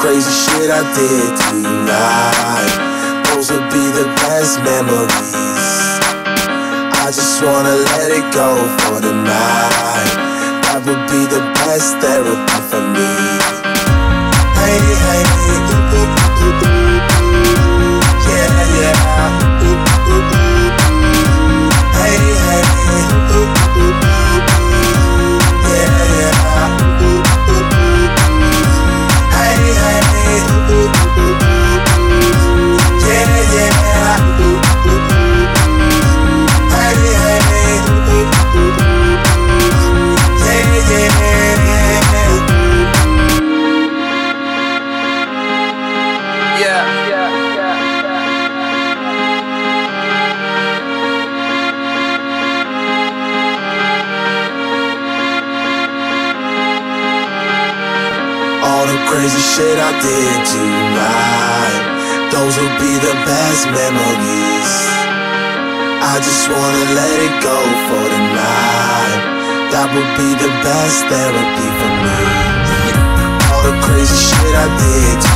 crazy shit I did tonight, those would be the best memories. I just wanna let it go for the night. That would be the best therapy for me. Hey, hey, yeah, yeah. Hey, hey, yeah, yeah. Hey, hey, yeah, yeah. Hey, hey, yeah, all the crazy shit I did tonight, those will be the best memories. I just wanna let it go for the night. That would be the best therapy for me. All the crazy shit I did